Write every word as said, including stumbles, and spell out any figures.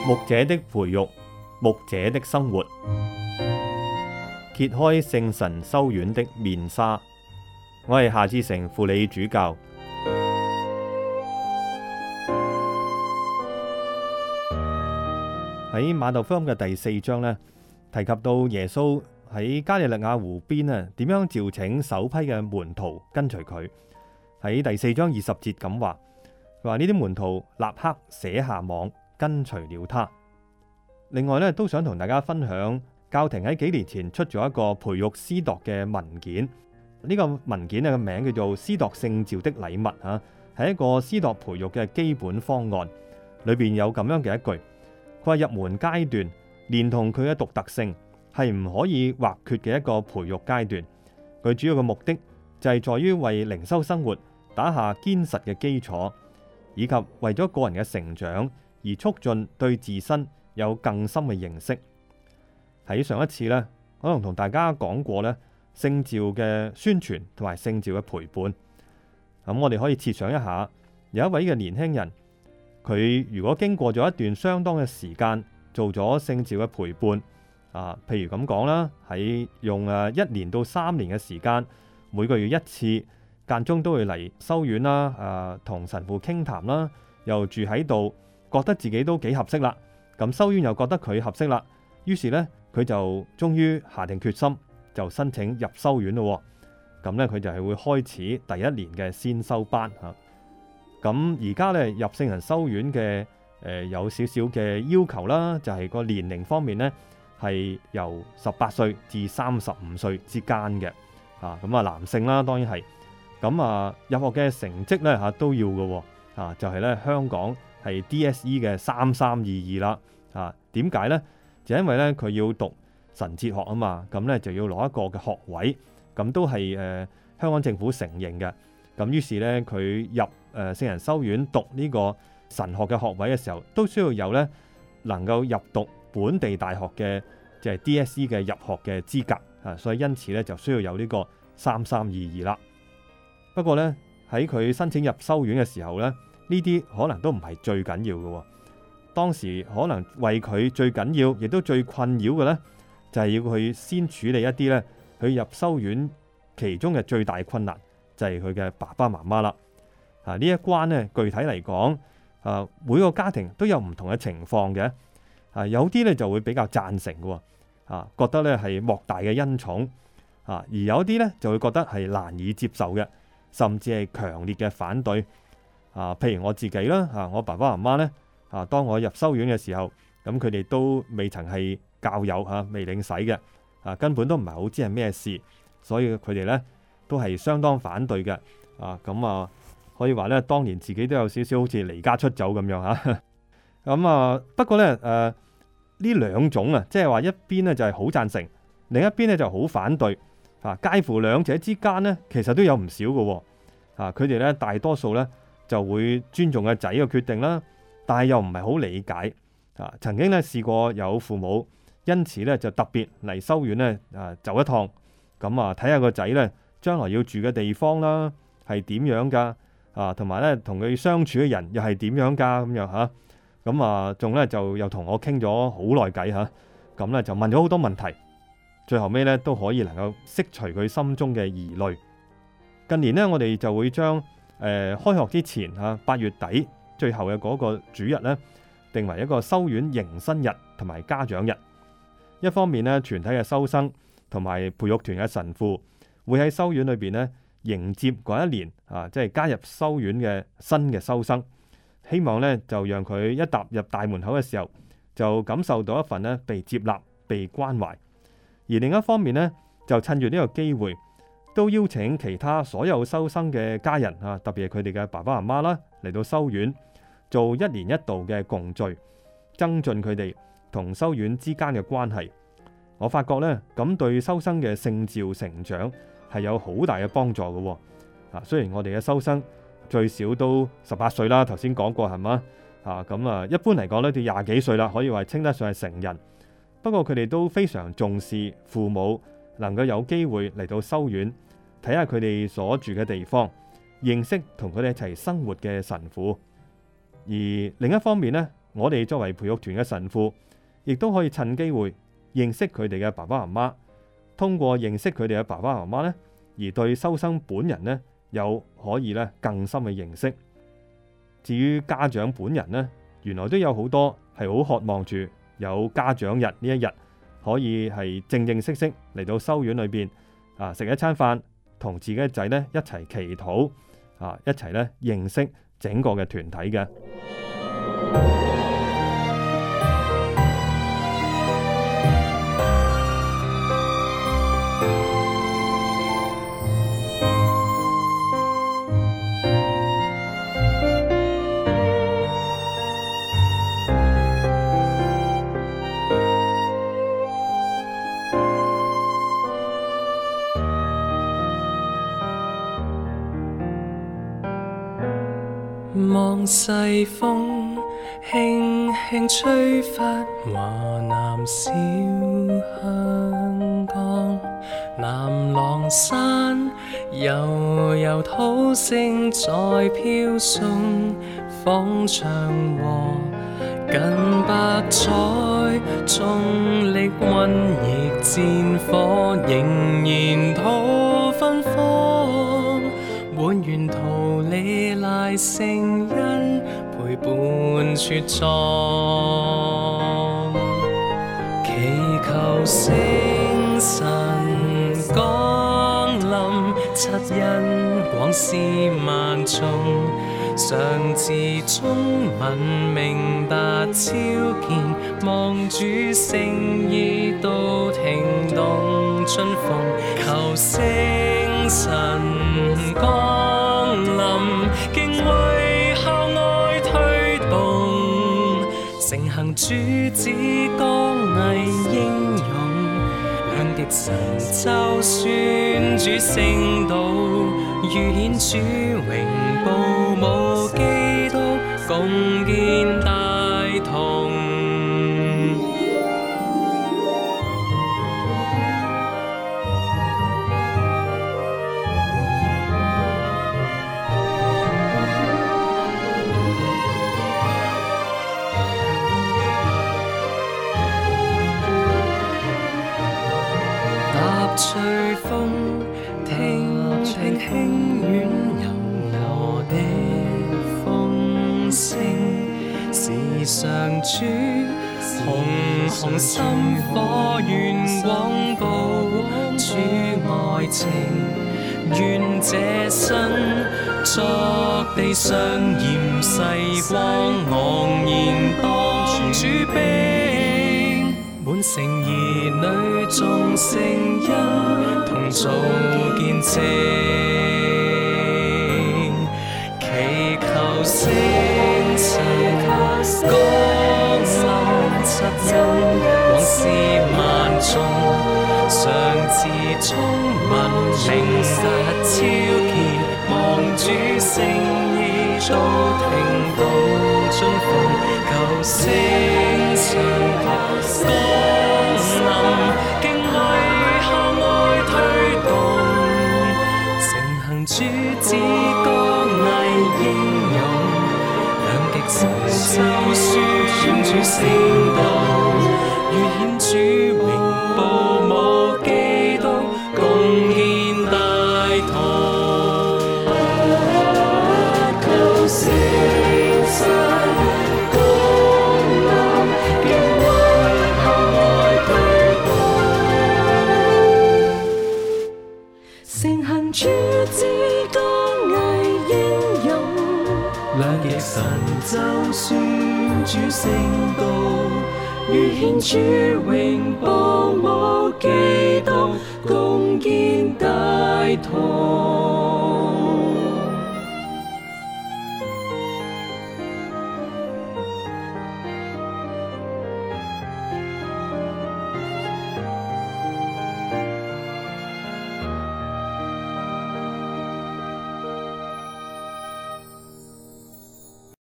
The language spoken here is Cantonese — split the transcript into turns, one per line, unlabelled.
牧者的培育，牧者的生活，揭開聖神修院的面紗。我係夏志誠輔理主教。喺馬竇福音嘅第四章呢，提及到耶穌喺加利利亞湖邊呢，點樣召請首批嘅門徒跟隨佢。喺第四章二十節咁話，佢話呢啲門徒立刻捨下網，跟隨了他。另外呢，都想同大家分享教廷喺幾年前出咗一個培育司鐸嘅文件。呢個文件嘅名叫做《司鐸聖召的禮物》吓，係一個司鐸培育嘅基本方案。裏邊有咁樣嘅一句，佢話入門階段連同佢嘅獨特性係唔可以或缺嘅一個培育階段。佢主要嘅目的就係在於為靈修生活打下堅實嘅基礎，以及為咗個人嘅成長而促進對自身有更深嘅認識。喺上一次呢，可能同大家講過呢，聖召嘅宣傳同埋聖召嘅陪伴。咁我哋可以設想一下，有一位嘅年輕人，佢如果經過咗一段相當嘅時間做咗聖召嘅陪伴，啊，譬如咁講啦，喺用誒一年到三年嘅時間，每個月一次，間中都會嚟修院啦，誒同神父傾談啦，又住喺度，覺得自己都幾合適啦。咁修院又覺得佢合適啦，於是呢，佢就終於下定決心，就申請入修院咯。咁呢，佢就係會開始第一年嘅先修班嚇。咁而家呢，入聖神修院嘅誒、呃、有少少嘅要求啦，就係、是、個年齡方面呢，係由十八歲至三十五歲之間嘅啊。咁啊男性啦，當然係咁啊入學嘅成績呢，嚇都要嘅啊，就係、是、呢，香港係 D S E 嘅三三二二啦啊。點解呢？就因為呢，佢要讀神哲學啊嘛，咁呢就要攞一個嘅學位，咁都係誒、呃、香港政府承認嘅。咁於是呢，佢入誒、呃、聖神修院讀呢個神學嘅學位嘅時候，都需要有呢能夠入讀本地大學嘅即係 D S E 嘅入學嘅資格啊，所以因此呢，就需要有呢個三三二二啦。不過呢，喺佢申請入修院嘅時候呢，呢啲可能都唔係最緊要嘅。當時可能為佢最緊要，亦都最困擾嘅呢，就係要佢先處理一啲呢，佢入修院其中嘅最大困難，就係佢嘅爸爸媽媽啦。啊，呢一關呢，具體嚟講，啊每個家庭都有唔同嘅情況嘅。啊，有啲呢就會比較贊成嘅，啊覺得呢係莫大嘅恩寵。啊，而有啲呢就會覺得係難以接受嘅，甚至係強烈嘅反對。啊，譬如我自己啦，啊我爸爸媽媽呢，啊當我入修院嘅時候，咁佢哋都未曾係教友嚇，未領洗嘅，啊根本都唔係好知係咩事，所以佢哋呢都係相當反對嘅。啊咁啊，可以話呢，當年自己都有少少好似離家出走咁樣嚇。咁啊，不過呢，誒呢兩種啊，即係話一邊呢就係好贊成，另一邊呢就好反對。啊，介乎兩者之間呢，其實都有唔少嘅。啊，佢哋呢大多數呢就會尊重個仔嘅決定啦，但係又唔係好理解。啊，曾經呢試過有父母因此呢就特別嚟修院呢啊走一趟，咁啊睇下個仔呢將來要住嘅地方啦係點樣㗎，啊同埋呢同佢相處嘅人又係點樣㗎咁樣嚇，咁啊仲呢就又同我傾咗好耐偈嚇，咁呢就問咗好多問題。最後尾咧都可以能夠釋除佢心中嘅疑慮。近年呢，我哋就會將誒、呃、開學之前嚇八月底最後嘅嗰個主日呢，定為一個修院迎新日同埋家長日。一方面呢，全體嘅修生同埋培育團嘅神父會喺修院裏邊呢迎接嗰一年啊，即係加入修院嘅新嘅修生，希望呢就讓佢一踏入大門口嘅時候就感受到一份呢被接納、被關懷。而另一方面呢，就趁住呢個機會，都邀請其他所有修生嘅家人啊，特別係佢哋嘅爸爸媽媽啦，嚟到修院做一年一度嘅共聚，增進佢哋同修院之間嘅關係。我發覺呢，咁對修生嘅聖召成長係有好大嘅幫助嘅。啊，雖然我哋嘅修生最少都十八歲啦，頭先講過係嘛？啊，咁啊，一般嚟講呢，到廿幾歲啦，可以話稱得上係成人。不過佢哋都非常重視父母能夠有機會嚟到修院睇下佢哋所住嘅地方，認識同佢哋一齊生活嘅神父。而另一方面呢， 我哋作為培育團嘅神父，亦都可以趁機會認識佢哋嘅爸爸媽媽，通過認識佢哋嘅爸爸媽媽呢，而對修生本人呢，有可以咧更深嘅認識。至於家長本人呢，原來都有好多係好渴望住有家長日呢一日，可以係正正式式嚟到修院裏邊啊，食一餐飯，同自己嘅仔呢一齊祈禱啊，一齊咧認識整個嘅團體嘅。
望西風輕輕吹拂華南小香江，南廊山悠悠濤聲在飄送，芳長和近百載，中力瘟疫戰火仍然吐芬芳，滿沿途里賴聖恩陪伴茁壯，祈求聖神降臨，七恩廣施萬眾，上至中文明達超見，望主聖意都聽動春風，求聖神降臨，敬畏孝愛推動，承行主旨剛毅英勇，兩極神州宣主聖道，預顯主榮報母基督，共建大同。隨風聽聽輕軟柔柔的風聲，時常主紅紅心火願廣報主愛情，願這身作地上鹽世光昂然當主兵，滿城兒女眾聖恩同做見證，祈求聖神降臨，七恩廣施萬眾，上至聰文明達超見，望主聖意都聽動春風，求聖神降臨，敬畏孝愛推動，承行主旨剛毅英勇，兩極神州宣主聖道，預顯主榮報母基督，共建大同，求聖神降臨，敬畏孝愛推動，承行主旨剛毅英勇，兩極神州宣主聖道，預顯主榮報母基督，共建大同。